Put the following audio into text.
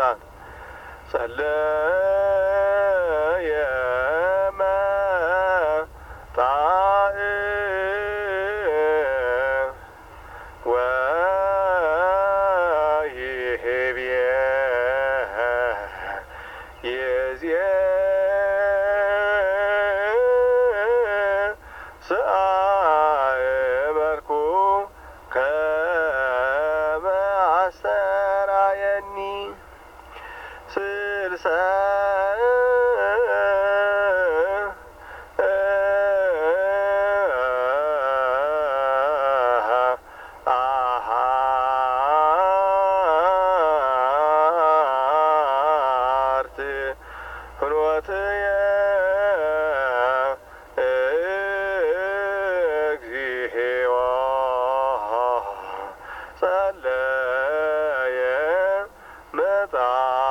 ጸለየ መጣእ ወይህብየ ስአእመርኩ ከመ አስተርአየኒ ስልሰ አሃርት ፍኖትየ እግዚኦ ጸለየ መጣ